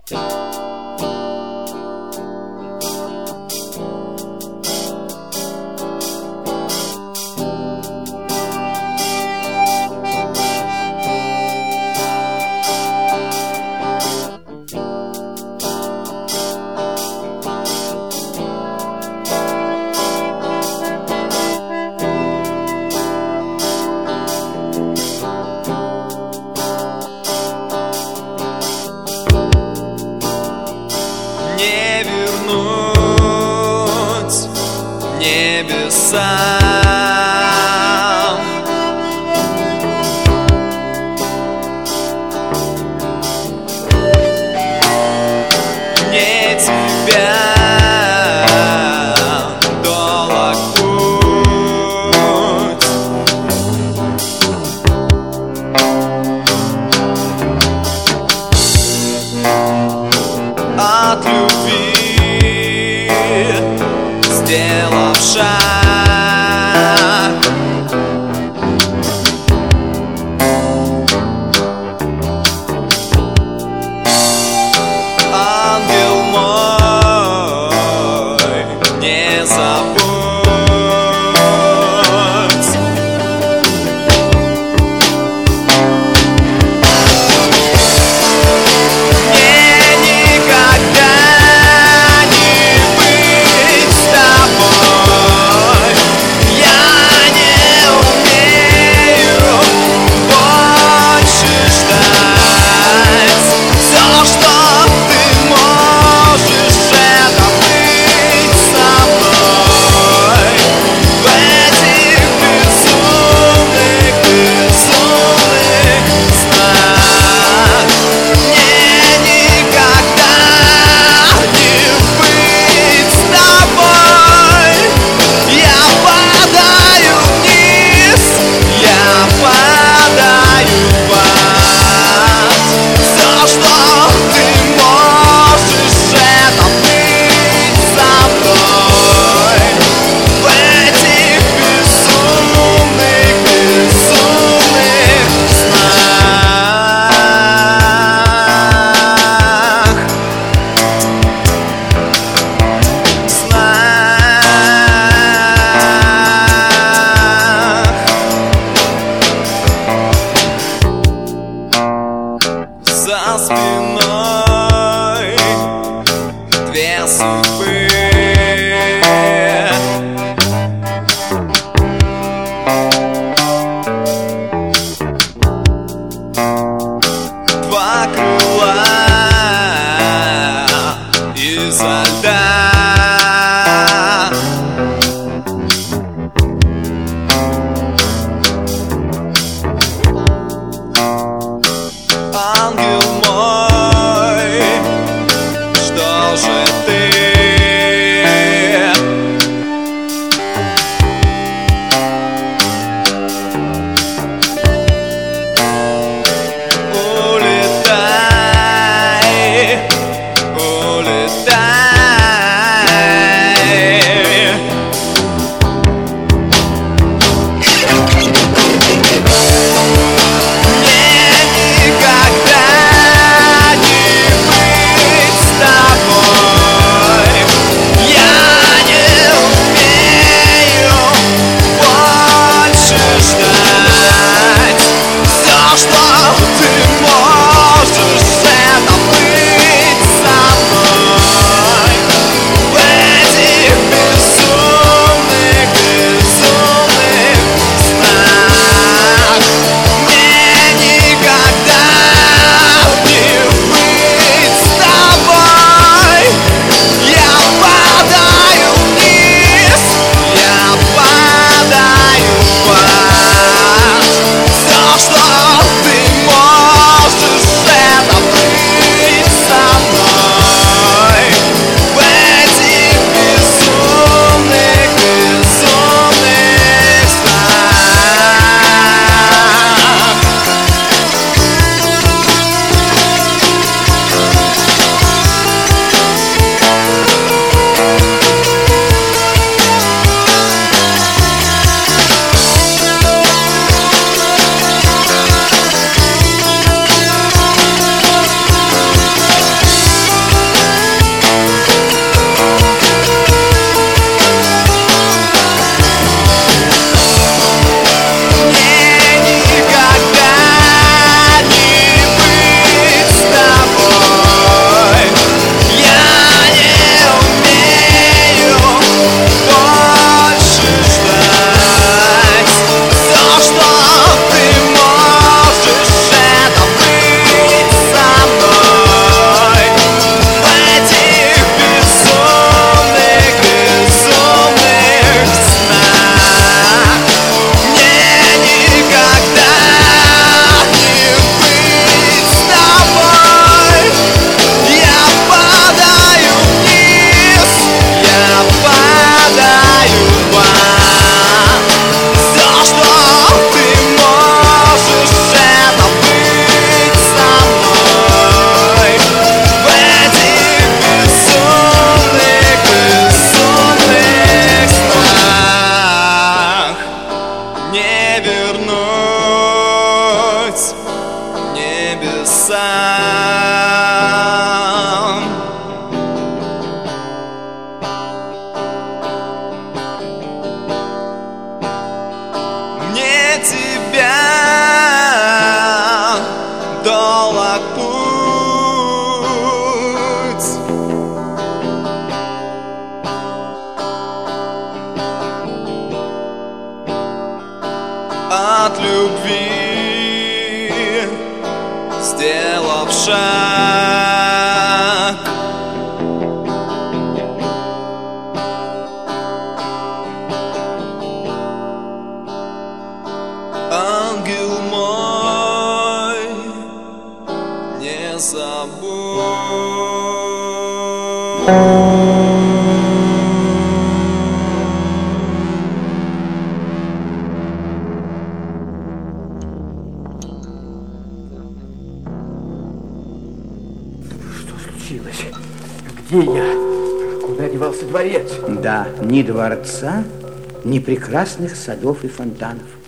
Не вернуть небесам. Не тебя долг путь. От любви сделав шаг, ангел мой, не забудь. Мне никогда не быть с тобой. Я не умею больше ждать. Все, что ты можешь, это быть со мной в этих безумных, безумных снах. Мне никогда не быть с тобой. Я падаю вниз, я падаю в ад. Все, что ты можешь, это быть со мной в этих безумных, безумных за спиной две судьбы. Два крыла изо льда. Ангел мой, что же ты? Улетай. небесам. Мне тебя долг путь, от любви сделав шаг. Ангел мой, не забудь. Где я? Куда девался дворец? Да, ни дворца, ни прекрасных садов и фонтанов.